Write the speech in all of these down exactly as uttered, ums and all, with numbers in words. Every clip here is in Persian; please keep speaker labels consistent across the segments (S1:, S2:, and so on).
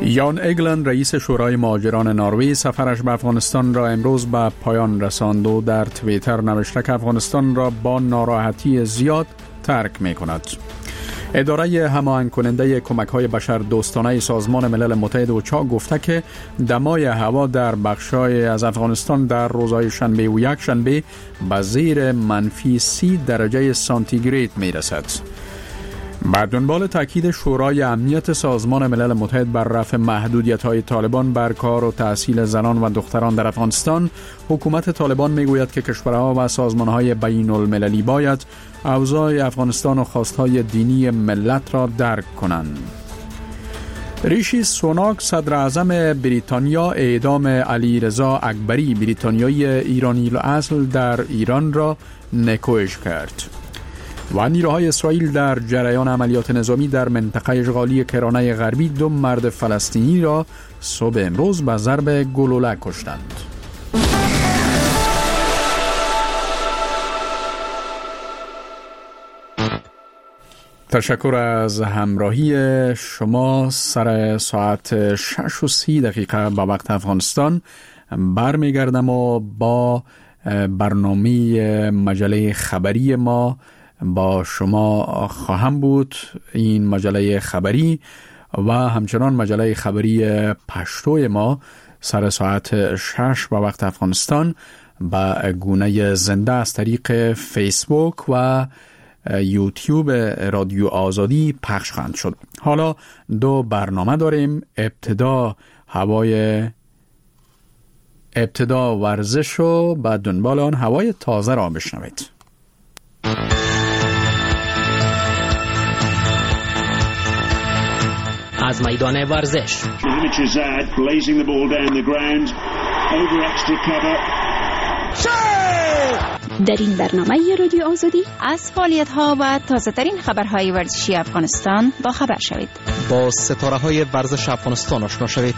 S1: یان ایگلند رئیس شورای مهاجران نروژ سفرش به افغانستان را امروز به پایان رساند و در توییتر نوشته که افغانستان را با ناراحتی زیاد ترک می کند. اداره هماهنگ کننده کمک‌های بشردوستانه سازمان ملل متحد اوچا گفته که دمای هوا در بخش‌های از افغانستان در روزهای شنبه و یک شنبه به زیر منفی سی درجه سانتیگراد می‌رسد. با دنبال تاکید شورای امنیت سازمان ملل متحد بر رفع محدودیت‌های طالبان بر کار و تحصیل زنان و دختران در افغانستان، حکومت طالبان میگوید که کشورها و سازمان‌های بین‌المللی باید اوضاع افغانستان و خواست‌های دینی ملت را درک کنند. ریشی سوناک صدر اعظم بریتانیا اعدام علیرضا اکبری بریتانیایی ایرانی الاصل در ایران را نکوهش کرد. و نیروهای اسرائیل در جریان عملیات نظامی در منطقه اشغالی کرانه غربی دو مرد فلسطینی را صبح امروز به ضرب گلوله کشتند. تشکر از همراهی شما. سر ساعت شش و سی دقیقه به وقت افغانستان برمیگردم و با برنامه مجله خبری ما با شما خواهم بود. این مجله خبری و همچنان مجله خبری پشتو ما سر ساعت شش به وقت افغانستان به گونه زنده از طریق فیسبوک و یوتیوب رادیو آزادی پخش خواهند شد. حالا دو برنامه داریم. ابتدا هوای ابتدا ورزش و بعد دنبال آن هوای تازه را بشنوید.
S2: از میدان ورزش
S3: در این برنامه رادیو آزادی
S4: از فعالیت‌ها و تازه‌ترین خبرهای ورزشی افغانستان با خبر شوید.
S2: با ستاره‌های ورزش افغانستان آشنا شوید.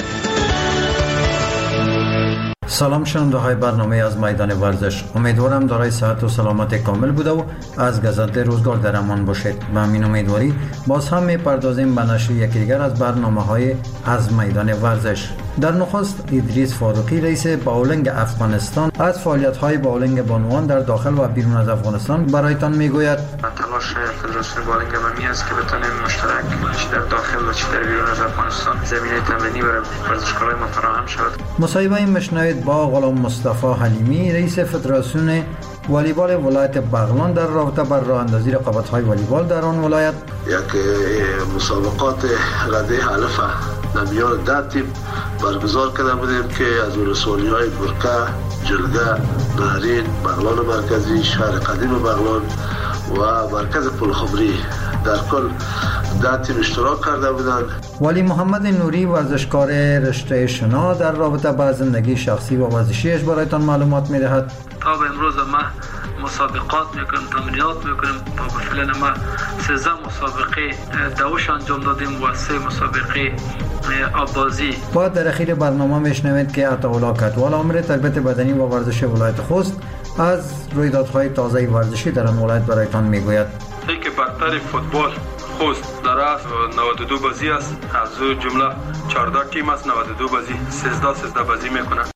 S5: سلام شنونده های برنامه از میدان ورزش. امیدوارم دارای صحت و سلامت کامل بوده و از گذشته روزگار در امان باشید. با همین امیدواری باز هم میپردازیم به نشر یکی دیگر از برنامه های از میدان ورزش. در نخست ادریس فاروقی رئیس باولنگ افغانستان از فعالیت های باولنگ بانوان در داخل و بیرون از افغانستان برایتان میگوید.
S6: تلاش فدراسیون باولنگ بمی است که بتونیم مشترک چه در داخل و چه در بیرون از افغانستان زمینه تمرینی برای ورزشکارای ما فراهم شود. مصاحبه مشنوید با غلام مصطفی حلیمی رئیس فدراسیون والیبال ولایت بغلان در رابطه با راه اندازی رقابت‌های والیبال در آن ولایت.
S7: یک مسابقات رده علف نمیان ده تیم برگزار کرده بودیم که از ولسوالی‌های برکه، جلگه، بحرین، بغلان مرکزی، شهر قدیم بغلان و مرکز پلخمری در کل ده تیم اشتراک کرده بودند.
S5: ولی محمد نوری ورزشکار رشته شنا در رابطه با زندگی شخصی و ورزشیش برایتان معلومات می‌دهد.
S6: تا به امروز ما مسابقات میکنیم، تمرینات میکنیم. تا به فعلا ما سیزده مسابقه دوش انجام دادیم و سه مسابقه آبازی. بعد در اخیر برنامه میشنوید که عطاالله کدوال امر تربیت بدنی و ورزش ولایت خوست از رویدادهای تازه ورزشی در آن ولایت برایتان میگوید. که برتر فوتبال خوست در است نود و دو بازی است. از جمله چهارده تیم است. نود و دو بازی سیزده سیزده بازی میکنند.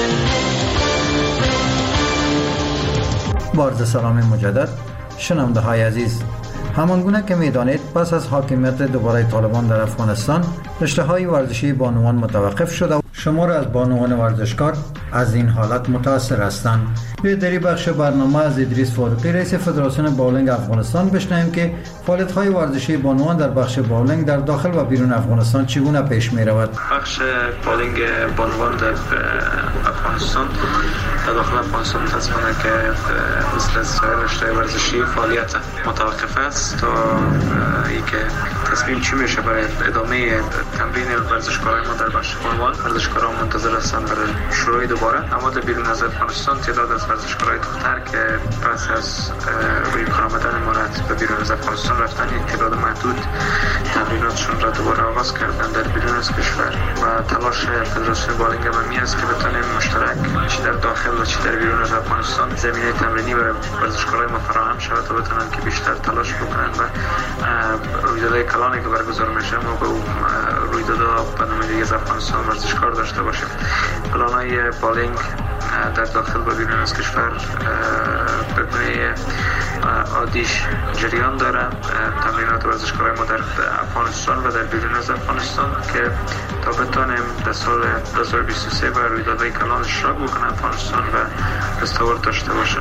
S5: بارز سلام مجدد شنونده های عزیز. همانگونه که میدانید پس از حاکمیت دوباره طالبان در افغانستان رشته های ورزشی بانوان متوقف شده و شمار از بانوان ورزشکار از این حالت متاثر هستند. در این بخش برنامه از ادریس فاروقی رئیس فدراسیون باولنگ افغانستان بشنویم که فعالیت های ورزشی بانوان در بخش باولنگ در داخل و بیرون افغانستان چگونه پیش می رود.
S6: بخش باولنگ بانوان در افغانستان در داخل افغانستان متاسفانه که مثل سایر رشته ورزشی فعالیت متوقف است تا اینکه تصمیم چی میشه برای ادامه تمرین ورزشکارای ما در بخش بانوان. ورزشکاران منتظر هستند برای شروع دوباره. اما در بیرون از افغانستان تعداد از ورزشکارای دختر که پس از روی کار آمدن ما بعد به بیرون از افغانستان رفتن، یک تعداد محدود تمریناتشون را دوباره آغاز کردن در بیرون از کشور و تلاش فدراسیون بالینگ هم همی است که بتونیم مشترک چی در داخل و چی در بیرون از افغانستان زمینه تمرینی برای ورزشکارای ما فراهم شود تا بتونن که بیشتر تلاش بکنن و رویدادهای کلانی که برگزار میشه ما به رویدادها به نام دیگه از افغانستان ورزشکار داشته باشیم. پلانای بالینگ در داخل و بیرون از کشور به گونه عادیش جریان داره. تمرینات ورزشکارای ما در افغانستان و در بیرون از افغانستان که تا بتونیم در سال دو هزار و بیست و سه و رویدادهای کلان اشتراک بکنه افغانستان و دستاورد داشته باشه.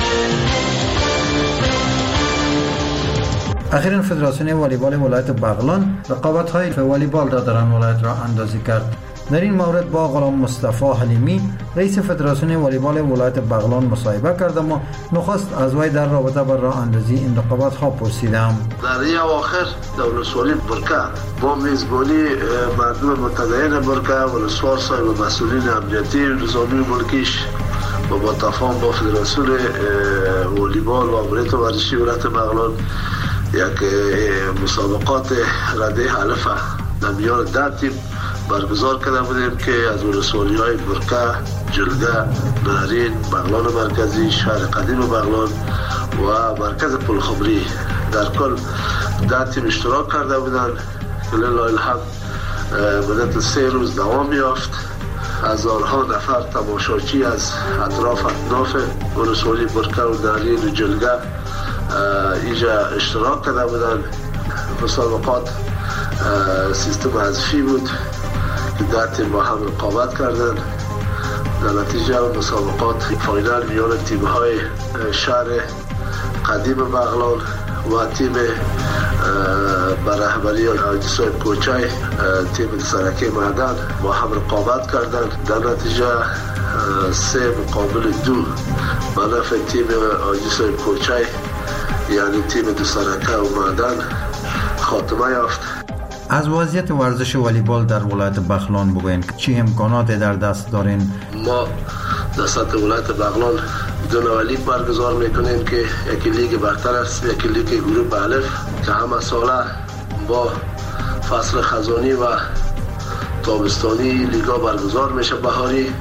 S5: اخیراً فدراسیون والیبال ولایت بغلان رقابت‌های والیبال را در آن ولایت را اندازی کرد. در این مورد با غلام مصطفی حلیمی رئیس فدراسیون والیبال ولایت بغلان مصاحبه کردم و نخست از وی در رابطه با راه اندازی این رقابت‌ها پرسیدم.
S7: در این اواخر در ولسوالی برکه با میزبانی مردم متدین برکه ولسوال صاحب و مسئولین امنیتی نظامی ملکیش و با تفاهم با فدراسیون والیبال و امنیت ورزشی ولایت بغلان یک مسابقات رده الف در میان ده تیم برگزار کرده بودیم که از ولسوالی های برکه، جلگه، نهرین، بغلان مرکزی، شهر قدیم بغلان و مرکز پلخمری در کل ده تیم اشتراک کرده بودند که لله الحمد مدت سه روز دوام یافت. هزارها نفر تماشاچی از اطراف اطراف ولسوالی برکه و نهرین و جلگه اینجا اشتراک کرده بودند. مسابقات سیستم حذفی بود که ده تیم با هم رقابت کردند. در نتیجه مسابقات فاینال میان تیم های شهر قدیم بغلان و تیم بر رهبری حاجی صاحب کوچای تیم سرکی معدن با هم رقابت کردند. در نتیجه سه مقابل دو به نفع تیم حاجی صاحب کوچای یعنی تیم دو سرکه و معدن خاتمه یافت.
S5: از وضعیت ورزش والیبال در ولایت بغلان بگوین که چه امکاناتی در دست دارین؟
S7: ما در سطح ولایت بغلان دو نوع لیگ برگزار میکنیم که یکی لیگ برتر است، یکی لیگ گروه الف که همه ساله با فصل خزانی و تابستانی لیگا برگزار میشه بهاری.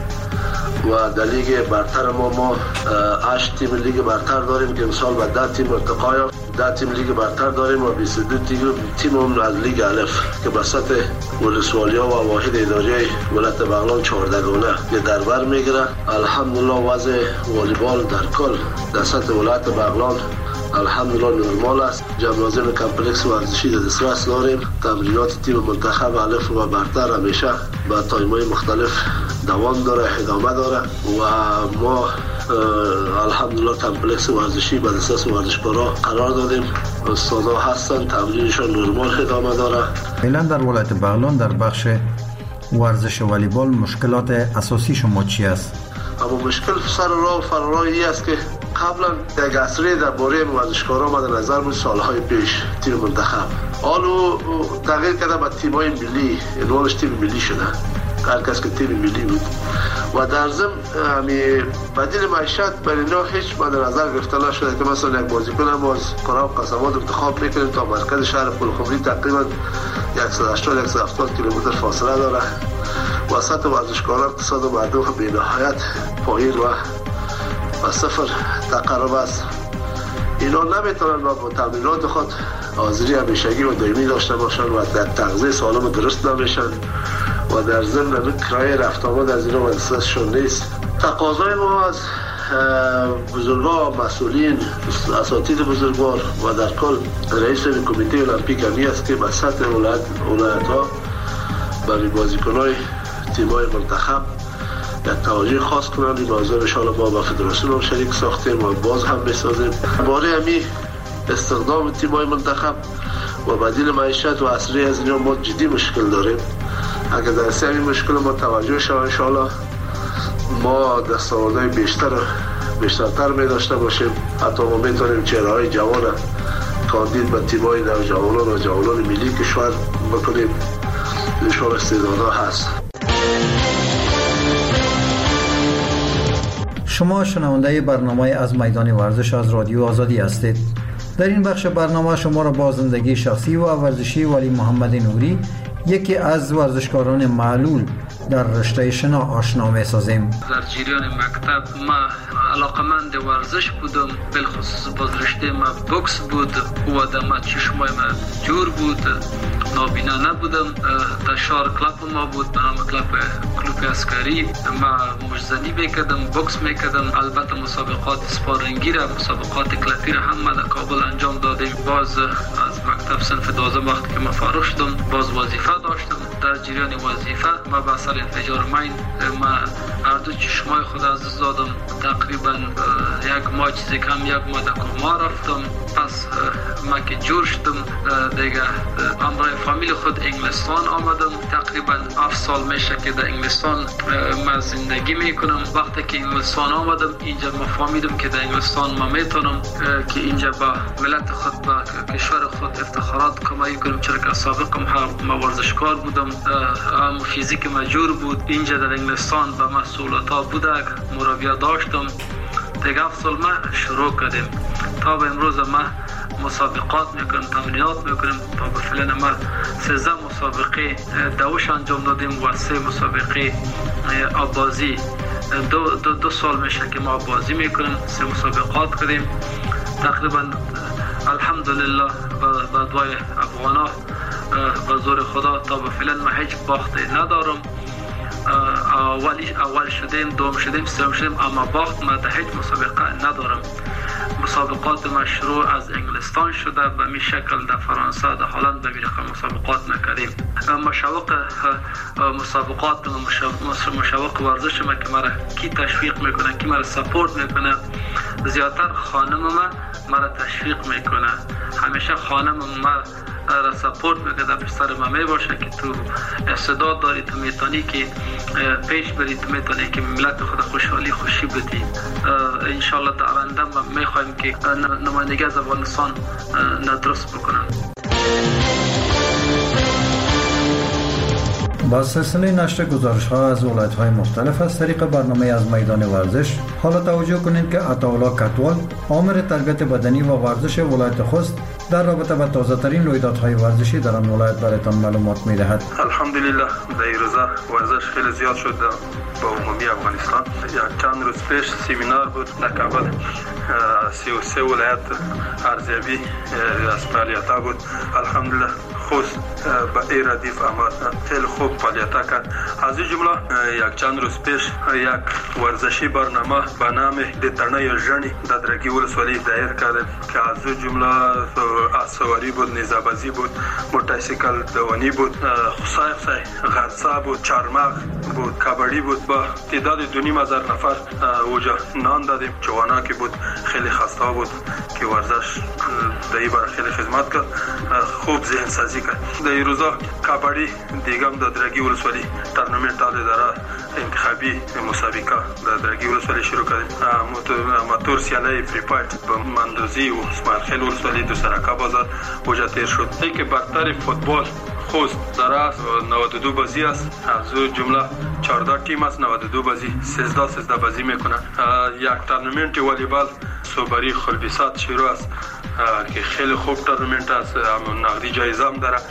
S7: و در لیگ برتر ما ما هشت تیم لیگ برتر داریم که امسال با ده تیم ارتقا یافت. ده تیم لیگ برتر داریم و بیست و دو تیم هم از لیگ الف که به سطح ولسوالیا و واحد اداری ولایت بغلان چهارده گانه در بر میگیره. الحمدلله وضع والیبال در کل در سطح ولایت بغلان الحمدلله نرمال است. جمنازیم کمپلکس ورزشی در دسترس داریم. تمرینات تیم منتخب الف و برتر همیشه با تایم‌های مختلف دوام داره، ادامه داره و ما الحمدلله کمپلکس ورزشی به دسترس ورزشکارا قرار دادیم. استادا هستن، تمرینشان نرمال ادامه داره.
S5: فعلا در ولایت بغلان در بخش ورزش والیبال مشکلات اساسی شما چی است؟
S7: اما مشکل سر راه و فراراهی است که قبلا یک عصری در باره ورزشکارا مد نظر بود سالهای پیش تیم منتخب حالو تغییر کرده به تیم‌های ملی، انوالش تیم ملی شده، هر کس که تیم ملی بود و در ضمن همی بدیل معیشت بر اینا هیچ مد نظر گرفته نشده که مثلا یک بازیکن ما از کارا و قصبات انتخاب میکنیم تا مرکز شهر پلخمری تقریبا صد و هشتاد صد و هفتاد کیلومتر فاصله داره. وسط ورزشکاران اقتصاد و مردم هم به نهایت پایین و و صفر تقرب است. اینا نمیتونن با تمرینات خود حاضری همیشگی و دائمی داشته باشن و در تغذیه سالم درست نمیشن و در ضمن کرایه رفت آمد از اینا دستشون نیست. تقاضای ما از بزرگان و مسئولین اساتید بزرگوار و در کل رئیس کمیته المپیک همی است که به سطح ولایت ولایت ها برای بازیکن‌های تیم‌های منتخب یک توجه خاص کنند. این موضوع انشاءالله ما با فدراسیون هم شریک ساختیم و باز هم بسازیم. باره همی استخدام تیم‌های منتخب و بدیل معیشت و اصلی از اینا ما جدی مشکل داریم. اگر در سه همین مشکل ما توجه شد انشاءالله ما دستاوردهای بیشتر بیشترتر می داشته باشیم. حتی ما میتونیم چهره‌های جوان کاندید به تیم‌های نوجوانان و جوانان ملی کشور بکنیم. انشاءالله استعدادها هست.
S5: شما شنونده برنامه از میدان ورزش از رادیو آزادی هستید. در این بخش برنامه شما را با زندگی شخصی و ورزشی ولی محمد نوری، یکی از ورزشکاران معلول در رشته شنا آشنا می‌سازیم.
S6: در جریان مکتب ما علاقمند ورزش بودم، بالخصوص باز رشته ما بوکس بود و دم چشمای ما جور بود، نابینا نبودم. در شهر کلاب ما بود به نام کلاب کلوب عسکری. ما مجزنی میکردم، بوکس میکردم. البته مسابقات سپارینگی را، مسابقات کلپی را هم ما در کابل انجام دادیم. باز از مکتب صنف دوازدهم وقتی که ما فارغ شدم باز وظیفه داشتم. در جریان وظیفه ما به اثر انفجار مین ما هر دو چشمای خود از دست دادم. تقریبا یک ماه چیزی کم یک ماه در کما رفتم. پس ما که جور شدم دیگه همراه فامیل خود انگلستان آمدم. تقریبا هفت سال میشه که در انگلستان ما زندگی میکنم. وقتی که انگلستان آمدم اینجا ما فهمیدم که در انگلستان ما میتونم که اینجا با ملت خود با کشور خود افتخارات کمایی کنم، چرا که سابقم ما ورزشکار بودم. هم فیزیک مجور بود. اینجا در انگلستان با مسئولیت‌ها بودک، مربیا داشتم. دیگه هفت سال ما شروع کردیم تا به امروز ما مسابقات میکنیم، تمرینات میکنیم. تا به فعلا ما سیزده مسابقه دوش انجام دادیم و سه مسابقه آبازی. دو, دو, دو سال میشه که ما آبازی میکنیم، سه مسابقات کردیم. تقریبا الحمدلله با دعای افغانا و زور خدا تا به فعلا ما هیچ باختی ندارم. اولی اول شدیم، دوم شدیم، سوم شدیم، اما باخت ما در هیچ مسابقه ندارم. مسابقات ما شروع از انگلستان شده، به می شکل در فرانسه، در هلند به می رقم مسابقات نکردیم. مشوق مسابقات و مشوق ورزش ما که مرا کی تشویق میکنه، کی مرا سپورت میکنه، زیادتر خانم ما مرا تشویق میکنه. همیشه خانم ما را سپورت میکنه، پسر ما میباشه که تو استعداد داری، تو میتونی که پیش بری، تو میتونی که ملت خود خوشحالی خوشی بدی. انشالله در آینده ما میخوایم که نمایندگی از افغانستان ندرست بکنم.
S5: با سلسله نشر گزارش‌ها از ولایت‌های مختلف از طریق برنامه از میدان ورزش، حالا توجه کنید که عطاالله کتوال، آمر تربیت بدنی و ورزش ولایت خوست، در رابطه با تازه‌ترین رویدادهای ورزشی در آن ولایت برایتان معلومات می‌دهد.
S8: الحمدلله در این روزا ورزش خیلی زیاد شد با عمومی افغانستان. یک چند روز پیش سمینار بود در کابل، سی و سه ولایت ارزیابی از فعالیت‌ها بود. الحمدلله خوست با این ردیف اما خیلی خوب فعالیت‌ها کرد. از این جمله یک چند روز پیش یک ورزشی برنامه به نام دترنه ژنی در درگی ولسوالی دایر کردیم که از این جمله اسواری بود، نیزه‌بازی بود، موتورسیکل دوانی بود، خصای خصای غرسا بود، چارمغ بود، کبڈی بود. با تعداد دو نیم هزار نفر اوجا نان دادیم. جوانا که بود خیلی خسته بود که ورزش در این باره خیلی خدمت کرد، خوب ذهن سازی کرد. در این روزا کبڈی دیگم در درگی ولسوالی تورنمنت داره انتخابی مسابقه در درگی ولسوالی شروع کردیم. اماتور سیالی فری فایت با مندوزی و اسماعیل خیل ولسوالی دو سرکا بازار اوجا تیر شد. ای که برتر فوتبال خوست در است نود و دو بازی است. از اون جمله چهارده تیم است، نود و دو بازی، سیزده سیزده بازی میکنن. یک تورنمنت والیبال صوبری خلبیسات شروع است که خیلی خوب تورنمنت است، نقدی جایزه هم داره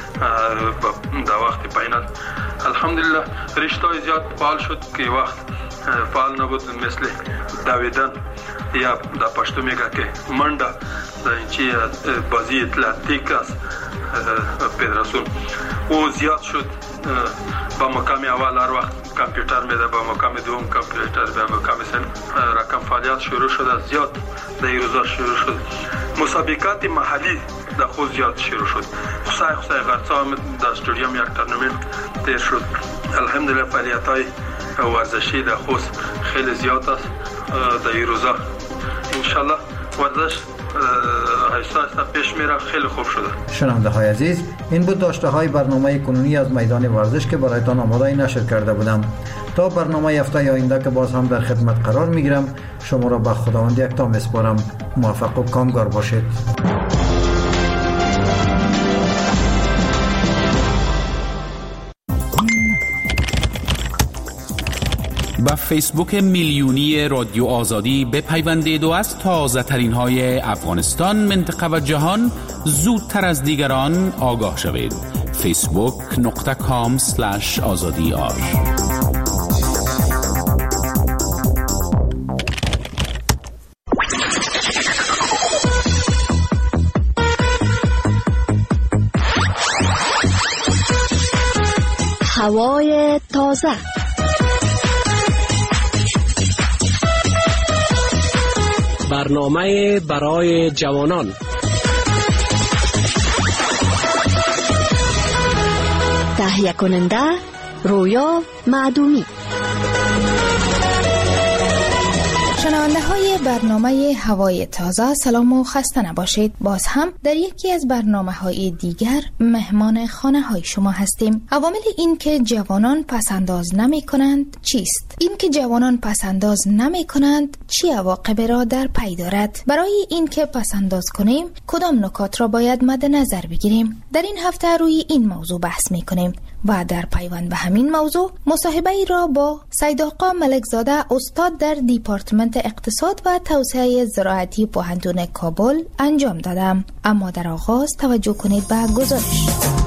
S8: در وقت فاینال. الحمدلله رشته زیاد فعال شد که وقت فعال نبود، مثل دویدن یا در پشتو میگه که منډه در اینچی بازی اتلتیک است فدراسیون او زیاد شد. با مقام اول هر وقت کامپیوتر میده، با مقام دوم کامپیوتر، با مقام سوم رقم فعالیت شروع شد. زیاد در این روزا شروع شد. مسابقات محلی در خود زیاد شروع شد. خصای خصای غرسا هم در استودیوم یک تورنمنت تیر شد. الحمدلله فعالیت های ورزشی در خود خیلی زیاد است در این روزا. انشالله ورزش آهسته آهسته پیش میره، خیلی خوب شده.
S5: شنونده های عزیز، این بود داشته های برنامه کنونی از میدان ورزش که برایتان آماده نشر کرده بودم. تا برنامه هفته آینده که باز هم در خدمت قرار میگیرم، شما را به خداوند یکتا میسپارم. موفق و کامگار باشید.
S9: به فیسبوک میلیونی رادیو آزادی بپیوندید و از تازه ترین های افغانستان، منطقه و جهان زودتر از دیگران آگاه شوید. فیسبوک نقطه کام سلش آزادی آر.
S3: هوای تازه،
S2: برنامه برای جوانان،
S3: تهیه کننده رویا معدومی.
S10: شنونده های برنامه هوای تازه، سلام و خسته نباشید. باز هم در یکی از برنامه های دیگر مهمان خانه های شما هستیم. عوامل این که جوانان پسنداز نمی کنند چیست؟ این که جوانان پسنداز نمی کنند چی عواقب را در پی دارد؟ برای این که پسنداز کنیم کدام نکات را باید مد نظر بگیریم؟ در این هفته روی این موضوع بحث می کنیم و در پیوند به همین موضوع مصاحبه ای را با سید آقا ملکزاده، استاد در دیپارتمنت اقتصاد و توسعه زراعتی پوهنتون کابل انجام دادم. اما در آغاز توجه کنید به گزارش.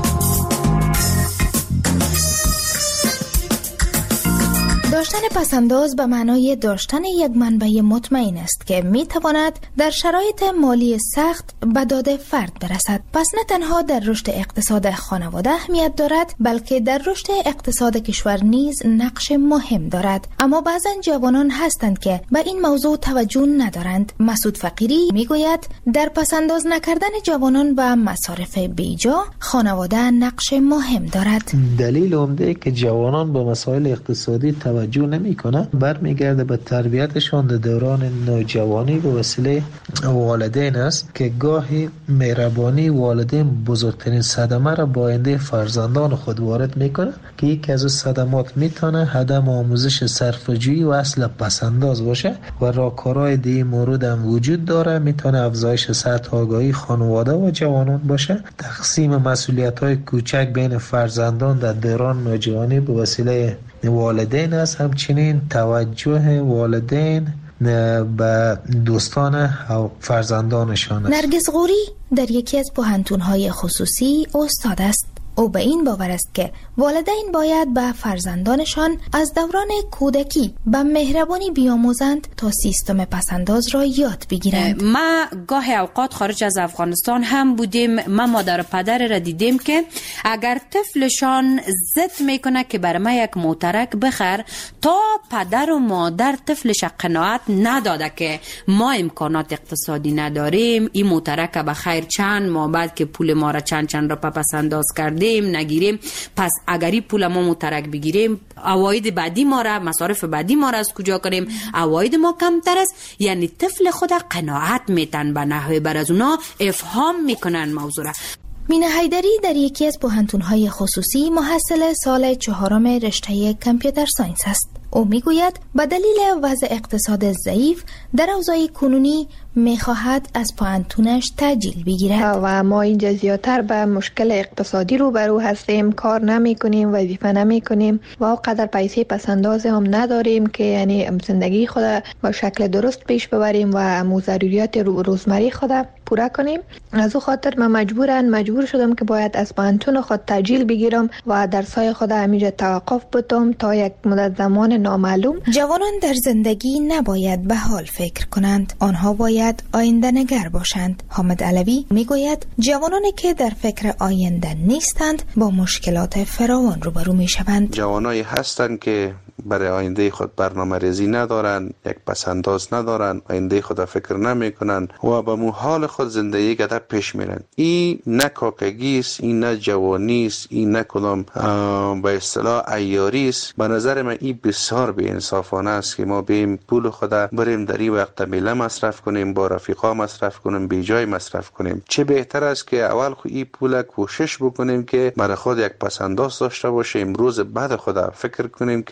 S10: داشتن پسنداز به معنای داشتن یک منبع مطمئن است که می تواند در شرایط مالی سخت به داد فرد برسد. پس نه تنها در رشد اقتصاد خانواده اهمیت دارد، بلکه در رشد اقتصاد کشور نیز نقش مهم دارد. اما بعضا جوانان هستند که به این موضوع توجه ندارند. مسعود فقیری می گوید در پسنداز نکردن جوانان و مصارف بیجا خانواده نقش مهم دارد.
S11: دلیل عمده که جوانان به مسائل اقتصادی توجه نمی کنه برمیگرده به تربیتشان در دوران نوجوانی به وسیله والدین است که گاهی مهربانی والدین بزرگترین صدمه را با آینده فرزندان خود وارد میکنه که یکی از صدمات میتونه عدم آموزش صرفه‌جویی و اصل پسنداز باشه و راهکارهای دیگه مورد هم وجود داره. میتونه افزایش سطح آگاهی خانواده و جوانان باشه، تقسیم مسئولیت‌های کوچک بین فرزندان در دوران نوجوانی به وسیله والدین است، همچنین توجه والدین به دوستان و فرزندانشان است.
S10: نرگس غوری در یکی از پوهنتون‌های خصوصی استاد است. او به این باور است که والدین باید به فرزندانشان از دوران کودکی به مهربانی بیاموزند تا سیستم پسنداز را یاد بگیرند.
S12: ما گاهی اوقات خارج از افغانستان هم بودیم، ما مادر و پدر را دیدیم که اگر طفلشان ضد میکنه که برای ما یک موترک بخر، تا پدر و مادر طفلش قناعت نداده که ما امکانات اقتصادی نداریم، این موترک به خیر چند ماه بعد که پول ما را چند چند را پسنداز کردیم نگیریم، پس اگری پول ما مترک بگیریم عواید بعدی ما را، مصارف بعدی ما را از کجا کنیم؟ عواید ما کمتر است. یعنی طفل خود قناعت میتن به نحوه بر از اونا افهام میکنن موضوع را.
S10: مینه حیدری در یکی از پوهنتون‌های خصوصی محصل سال چهارم رشته کامپیوتر ساینس است. او میگوید به دلیل وضع اقتصاد ضعیف در اوضاع کنونی میخواهد از پوهنتونش تأجیل بگیرد
S13: و ما اینجا زیادتر به مشکل اقتصادی روبرو هستیم، کار نمی کنیم، وظیفه نمی کنیم و اونقدر پیسه پسنداز هم نداریم که یعنی زندگی خود با شکل درست پیش ببریم و مو ضروریات روزمره خود پورا کنیم. از او خاطر من مجبورن مجبور شدم که باید از پوهنتون خود تأجیل بگیرم و درسای خود همیشه توقف بدم تا یک مدت زمان نامعلوم.
S10: جوانان در زندگی نباید به حال فکر کنند، آنها باید آینده نگر باشند. حامد علوی میگوید جوانانی که در فکر آینده نیستند با مشکلات فراوان روبرو میشوند.
S14: جوانایی هستند که برای آینده خود برنامه ریزی ندارن، یک پسنداز ندارن، آینده خود فکر نمی کنن و به مو حال خود زندگی گذر پیش میرن. این نه کاکگی است، این نه جوانی است، این نه کدام به اصطلاح عیاری است. به نظر من این بسیار بی انصافانه است که ما بیم پول خود بریم در این وقت میله مصرف کنیم، با رفیقا مصرف کنیم، بی جای مصرف کنیم. چه بهتر است که اول خو این پول کوشش بکنیم که برای خود یک پسنداز داشته باشیم، روز بعد خود فکر کنیم که خدای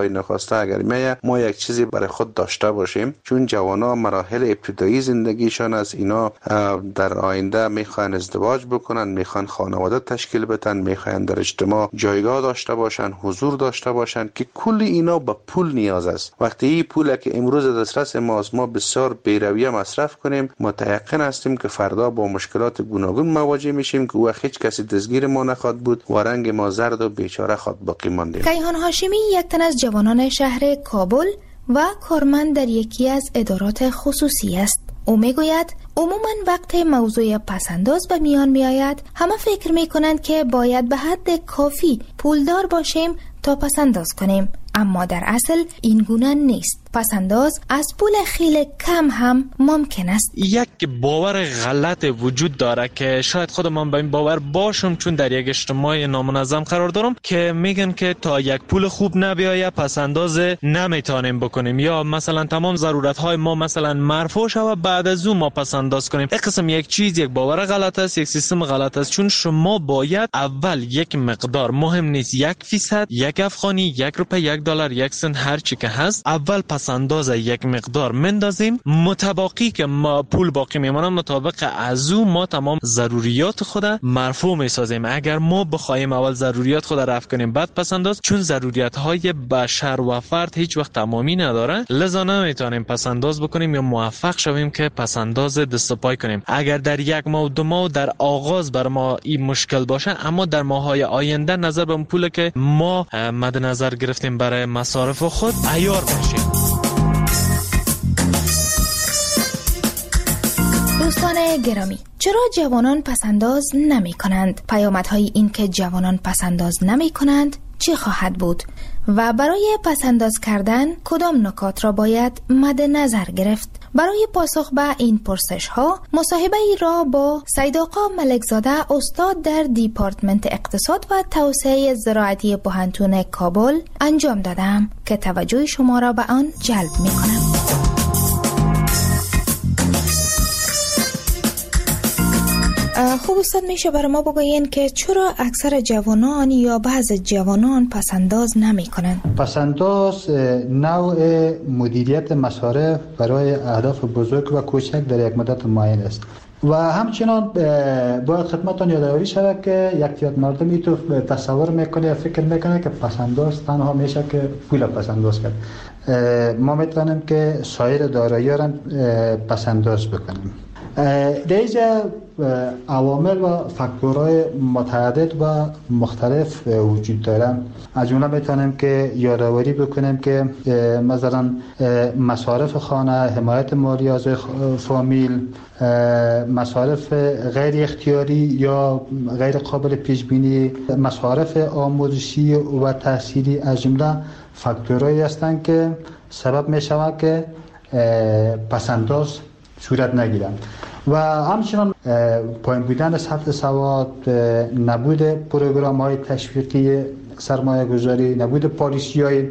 S14: نخسته اگر میه ما یک چیزی برای خود داشته باشیم، چون جوانا مراحل ابتدایی زندگیشان است. اینا در آینده میخوان ازدواج بکنن، میخوان خانواده تشکیل بدن، میخوان در اجتماع جایگاه داشته باشن، حضور داشته باشن که کل اینا به پول نیاز است. وقتی این پول که امروز دسترس ماست ما بسیار بی‌رویه مصرف کنیم، متيقن هستیم که فردا با مشکلات گوناگون مواجه میشیم که وقت هیچ کسی دستگیر ما نخواد بود و رنگ ما زرد و بیچاره خود باقی ماندیم.
S10: کیهان هاشمی یک تن از جوانان شهر کابل و کارمند در یکی از ادارات خصوصی است. او میگوید عموما وقت موضوع پسنداز به میان می آید همه فکر می کنند که باید به حد کافی پولدار باشیم تا پسنداز کنیم، اما در اصل این گونه نیست. پسنداز از پول خیلی کم هم ممکن است.
S15: یک باور غلط وجود داره که شاید خودم به این باور باشم، چون در یک اجتماع نامنظم قرار دارم که میگن که تا یک پول خوب نبیایه پسنداز نمیتونیم بکنیم، یا مثلا تمام ضرورت های ما مثلا مرفوع شود بعد از اون ما پسنداز کنیم. این قسم یک چیز یک باور غلط است، یک سیستم غلط است، چون شما باید اول یک مقدار، مهم نیست یک فیصد، یک افغانی، یک روپیه، یک دلار، یک سنت، هر چی که هست، اول پسنداز یک مقدار مندازیم، متباقی که ما پول باقی میمونه مطابق از او ما تمام ضروریات خود مرفوع میسازیم. اگر ما بخوایم اول ضروریات خود رفع کنیم بعد پسنداز، چون ضروریات های بشر و فرد هیچ وقت تمامی نداره، لذا نمیتونیم پسنداز بکنیم یا موفق شویم که پسنداز دست پای کنیم. اگر در یک ماه دو ماه در آغاز بر ما این مشکل باشه، اما در ماهای آینده نظر به پول که ما مد نظر گرفتیم برای مصارف خود عیار بشیم.
S10: دوستان گرامی، چرا جوانان پسنداز نمی کنند؟ پیامدهای این که جوانان پسنداز نمی کنند چی خواهد بود؟ و برای پسنداز کردن کدام نکات را باید مد نظر گرفت؟ برای پاسخ به این پرسش ها مصاحبه ای را با سید آقا ملکزاده استاد در دیپارتمنت اقتصاد و توسعه زراعتی پوهنتون کابل انجام دادم که توجه شما را به آن جلب می کنم. خوب استاد، میشه برای ما بگوین که چرا اکثر جوانان یا بعض جوانان پسنداز نمی کنند؟
S5: پسنداز نوع مدیریت مصارف برای اهداف بزرگ و کوچک در یک مدت معین است و همچنان باید خدمتتان یادآوری شود که یک تعداد مردمی تو تصور میکنه یا فکر میکنه که پسنداز تنها میشه که پول پسنداز کرد. ما میتونیم که سایر دارایی را پسنداز بکنیم. در اینجا عوامل و فاکتورهای متعدد و مختلف وجود دارند. از جمله میتونیم که یادآوری بکنیم که مثلا مصارف خانه، حمایت مالی از فامیل، مصارف غیر اختیاری یا غیر قابل پیش بینی، مصارف آموزشی و تحصیلی از جمله فاکتورهایی هستند که سبب میشوند که پسنداز صورت نگیرند. و همچنان پایین بودن سطح سواد، نبود پروگرام های تشویقی سرمایه گذاری، نبود پالیسی های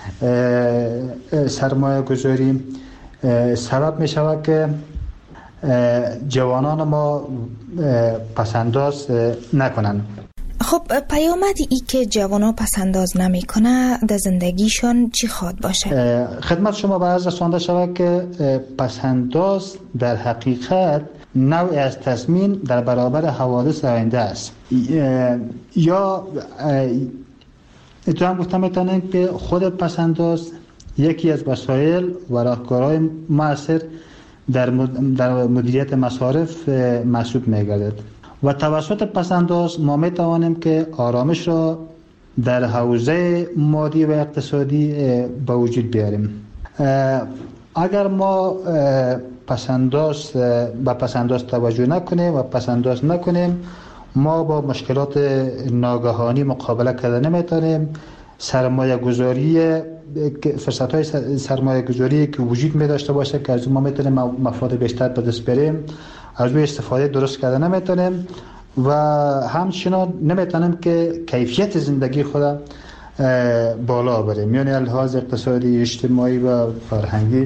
S5: سرمایه گذاری سبب می شود که جوانان ما پسنداز نکنند.
S10: خب پیامد ای که جوانا پسنداز نمی کنه در زندگیشون چی خواد باشه؟
S5: خدمت شما به عرض رسانده شود که پسنداز در حقیقت نوعی از تضمین در برابر حوادث آینده است. یا اتفاقا گفتم میتونیم که خود پسنداز یکی از وسایل و راهکارهای مؤثر در مدیریت مصارف محسوب میگردد و توسط پسنداز ما می توانیم که آرامش را در حوزه مادی و اقتصادی به وجود بیاریم. اگر ما پسنداز به پسنداز توجه نکنیم و پسنداز نکنیم، ما با مشکلات ناگهانی مقابله کرده نمیتونیم. سرمایه گذاری، فرصت های سرمایه گذاری که وجود می داشته باشه که از ما میتونیم مفاد بیشتر به دست بریم، از روی استفاده درست کرده نمیتونیم و همچنان نمیتونیم که کیفیت زندگی خود بالا بریم، یعنی لحاظ اقتصادی، اجتماعی و فرهنگی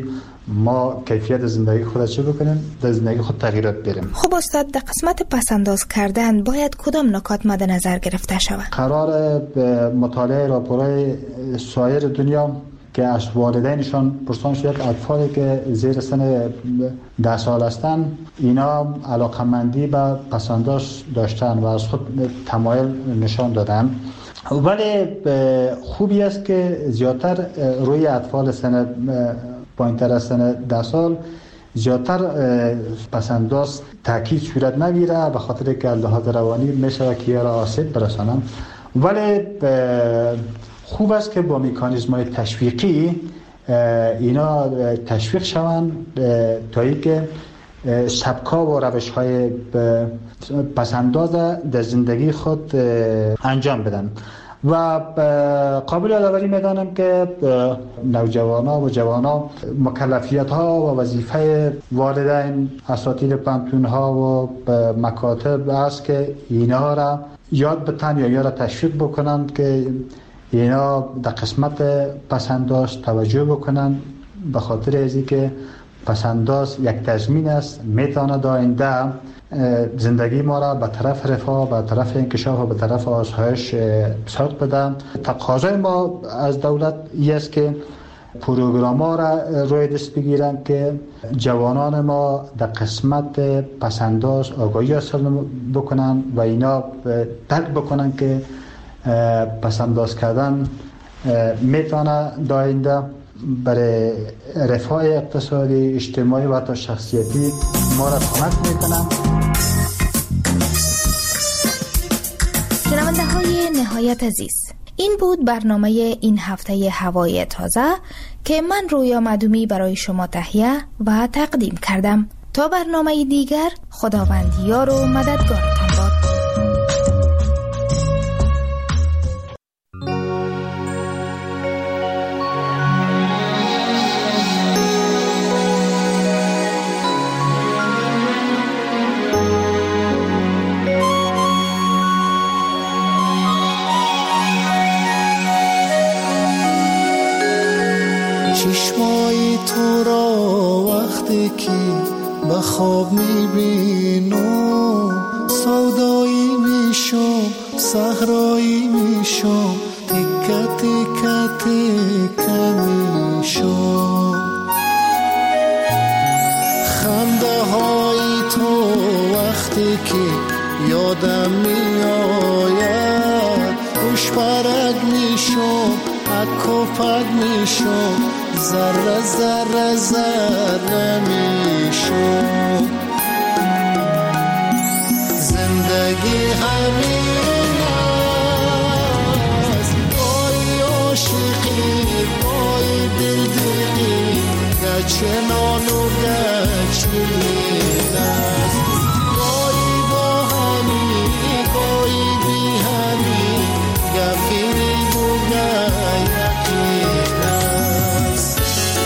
S16: ما کیفیت زندگی خود چه بکنیم، در زندگی خود تغییرات بریم.
S10: خب استاد، در قسمت پسنداز کردن باید کدام نکات مد نظر گرفته شود؟
S16: قرار مطالعه راپورهای سایر دنیا که از والدینشان پرسان شد اطفالی که زیر سن ده سال هستند اینا علاقمندی به پسنداز داشتن و از خود تمایل نشان دادن، ولی خوبی است که زیادتر روی اطفال سن پایین‌تر از سن ده سال زیادتر پسنداز تاکید صورت نگیره، به خاطر که لحاظ روانی میشه که را آسیب برسانم. ولی خوب است که با مکانیزم‌های تشویقی اینا تشویق شوند تا اینکه سبکا و روش‌های پسنداز در زندگی خود انجام بدن. و قابل یادآوری می‌دانم که نوجوانان و جوانان مکلفیت‌ها و وظیفه والدین، اساتید پانتون‌ها و مکاتب است که اینها را یاد بتن یا یا را تشویق بکنند که اینا در قسمت پسنداز توجه بکنند، به خاطر از اینکه پسنداز یک تضمین است، میتواند آینده زندگی ما را به طرف رفاه، به طرف انکشاف و به طرف آسایش سوق بده. تقاضای ما از دولت این است که پروگرام را روی دست بگیرند که جوانان ما در قسمت پسنداز آگاهی حاصل بکنند و اینا درک بکنند که پسنداز کردن میتونه داینده برای رفاه اقتصادی، اجتماعی و حتی شخصیتی ما را کمک میکنه.
S10: شنونده های نهایت عزیز، این بود برنامه این هفته هوای تازه که من رویا معدومی برای شما تهیه و تقدیم کردم. تا برنامه دیگر، خداوند یار و مددگارتان باد.
S17: چشمای تو را وقتی که به خواب میبینم سودایی میشم، صحرایی میشم، تکه تکه تکه میشم. خنده های تو وقتی که یادم میآید خوش پرک میشم، پک و پک میشم، ذره ذره ذره میشم. زندگی همین است، گاهی عاشقی گاهی دلدلی، گچه نان و گچه است. گاهی با همی گاهی بی همی، گفیری بوگه یقین است.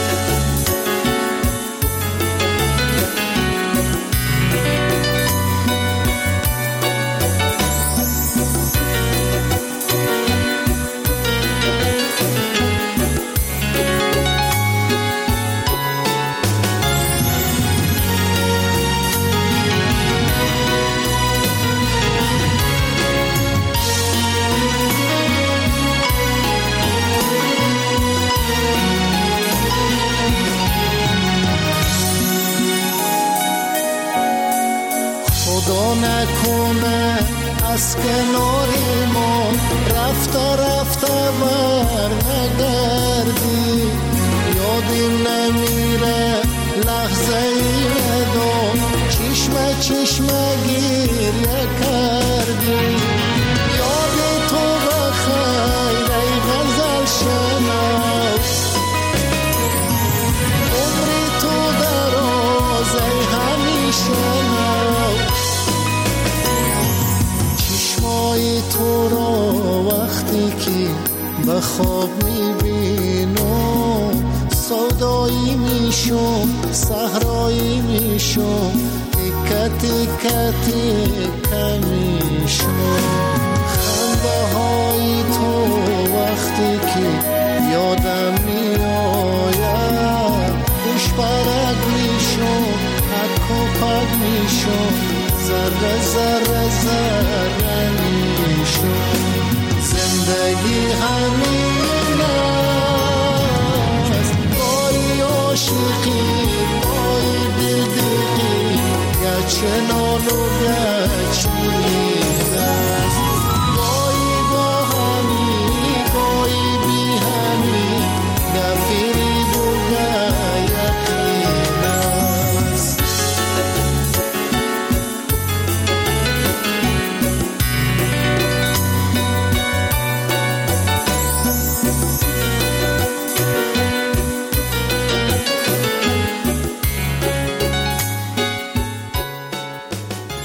S17: نکنه از کنار ما رفته رفته بر نگردی، یادیم نمیره لحظه ای ودا، چشمه چشمه گریه کردی. یاد تو بخیر ای غزل شناس، عمری تو دراز ای همیشه ناز. تو را وقتی که به خواب میبینم سودایی میشم، صحرایی میشم، تکه تکه تکه میشم. خنده های تو وقتی که یادم میآید خوش ذره ذره ذره میشم. زندگی همین است، باری عاشقی باری دلدقی، گچه نان و گچ میشم.